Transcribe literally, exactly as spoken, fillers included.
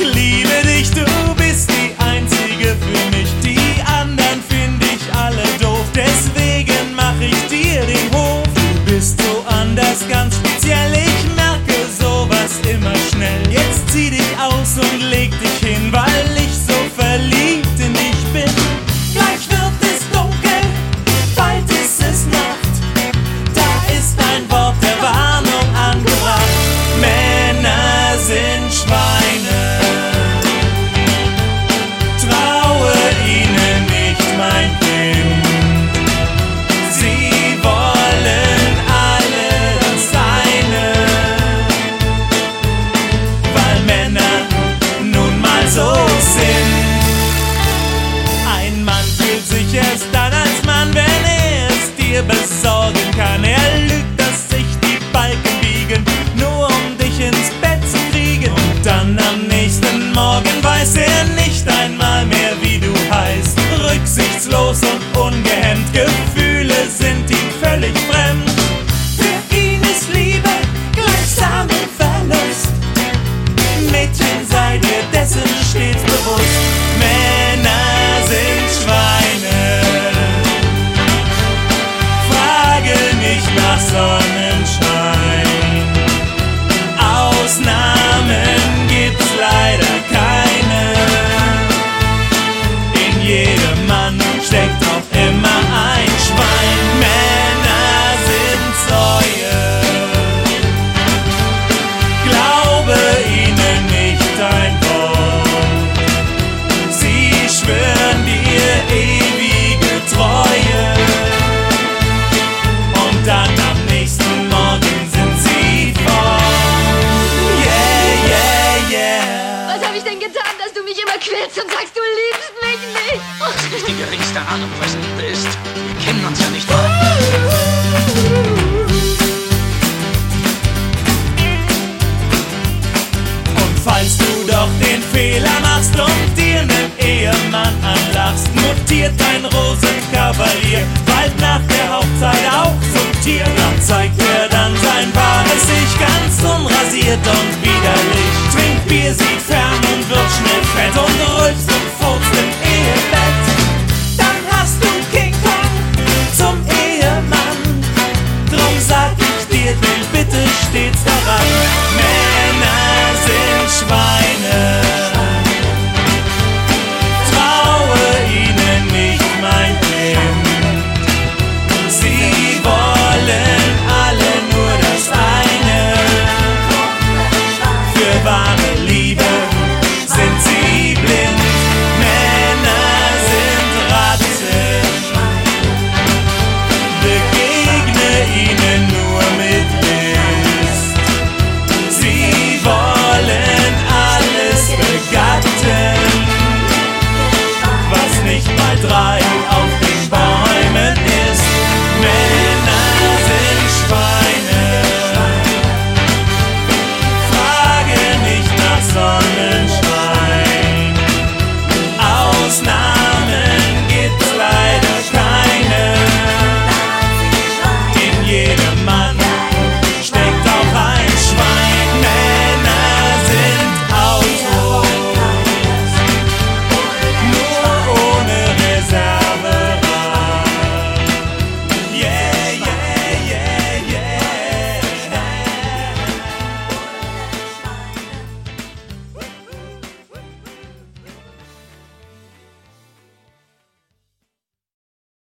liebe dich, du bist die einzige für mich. Die anderen finde ich alle doof, deswegen mach ich dir den Hof. Du bist so anders, ganz speziell, ich merke sowas immer schnell. Jetzt zieh dich aus und leg dich hin, weil ich so verliebt in dich bin. Gleich wird es dunkel, bald ist es Nacht. Da ist ein Wort der Warnung angebracht. Männer sind Schweine. Traue ihnen nicht, mein Kind. Sie wollen alle das Seine, weil Männer nun mal so sind. Ein Mann fühlt sich erst dann als Mann, wenn er es dir besorgen kann. Er lügt, dass sich die Balken biegen, nur um dich ins Bett zu kriegen. Und dann am nächsten Morgen weiß er nicht einmal mehr, wie du heißt. Rücksichtslos und ungehemmt, Gefühle sind ihm völlig fremd. Für ihn ist Liebe gleichsam im Verlust. Mädchen, sei dir dessen stets bewusst. Männer sind Schweine. Frage nicht nach Sonnenschein. Ausnahmen gibt's leider keine. In jedem Mann steckt auch immer ein Schwein. Männer sind Säue. Glaube ihnen nicht ein Wort. Sie schwören dir ewige Treue. Und dann am nächsten Morgen sind sie fort. Yeah, yeah, yeah. Was hab ich denn getan, dass du mich immer quälst und sagst, du liebst mich nicht? Nicht die geringste Ahnung, was Liebe ist. Wir kennen uns ja nicht mal. Und falls du doch den Fehler machst und